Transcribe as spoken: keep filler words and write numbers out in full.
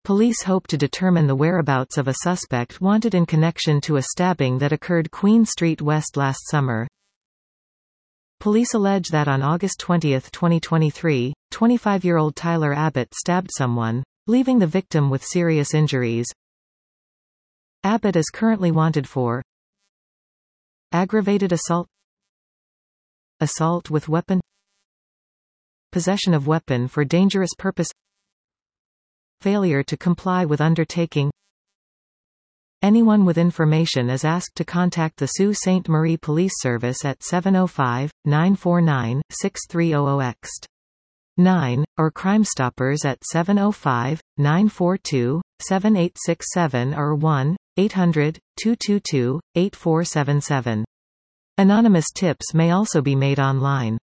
Police hope to determine the whereabouts of a suspect wanted in connection to a stabbing that occurred Queen Street West last summer. Police allege that on August twentieth twenty twenty-three, twenty-five-year-old Tyler Abbott stabbed someone, leaving the victim with serious injuries. Abbott is currently wanted for aggravated assault, assault with weapon, possession of weapon for dangerous purpose, failure to comply with undertaking. Anyone with information is asked to contact the Sault Ste. Marie Police Service at seven oh five, nine four nine, six three zero zero X nine, or Crime Stoppers at seven oh five, nine four two, seven eight six seven or one eight hundred, two two two, eight four seven seven. Anonymous tips may also be made online.